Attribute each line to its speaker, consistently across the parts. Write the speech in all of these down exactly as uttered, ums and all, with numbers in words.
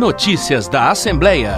Speaker 1: Notícias da Assembleia.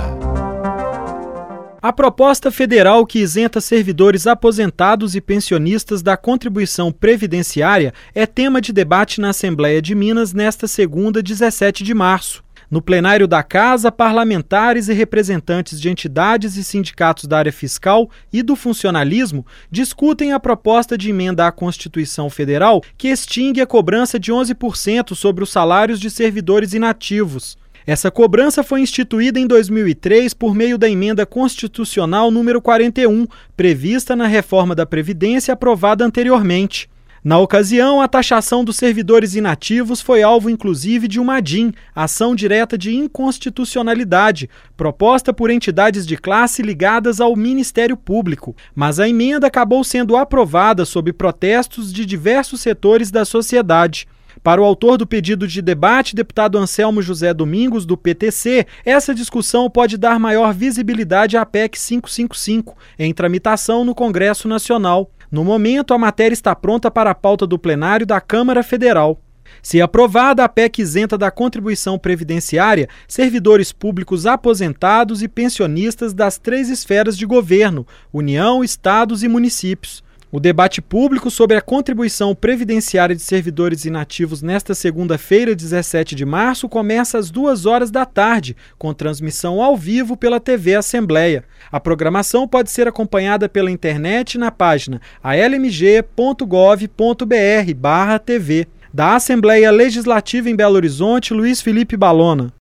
Speaker 2: A proposta federal que isenta servidores aposentados e pensionistas da contribuição previdenciária é tema de debate na Assembleia de Minas nesta segunda, dezessete de março. No plenário da Casa, parlamentares e representantes de entidades e sindicatos da área fiscal e do funcionalismo discutem a proposta de emenda à Constituição Federal que extingue a cobrança de onze por cento sobre os salários de servidores inativos. Essa cobrança foi instituída em dois mil e três por meio da emenda constitucional número quarenta e um, prevista na reforma da Previdência aprovada anteriormente. Na ocasião, a taxação dos servidores inativos foi alvo inclusive de uma A D I M, ação direta de inconstitucionalidade, proposta por entidades de classe ligadas ao Ministério Público, mas a emenda acabou sendo aprovada sob protestos de diversos setores da sociedade. Para o autor do pedido de debate, deputado Anselmo José Domingos, do P T C, essa discussão pode dar maior visibilidade à P E C quinhentos e cinquenta e cinco, em tramitação no Congresso Nacional. No momento, a matéria está pronta para a pauta do plenário da Câmara Federal. Se aprovada, a P E C isenta da contribuição previdenciária servidores públicos aposentados e pensionistas das três esferas de governo, União, Estados e municípios. O debate público sobre a contribuição previdenciária de servidores inativos nesta segunda-feira, dezessete de março, começa às duas horas da tarde, com transmissão ao vivo pela T V Assembleia. A programação pode ser acompanhada pela internet na página a l m g ponto gov ponto b r barra T V. Da Assembleia Legislativa em Belo Horizonte, Luiz Felipe Balona.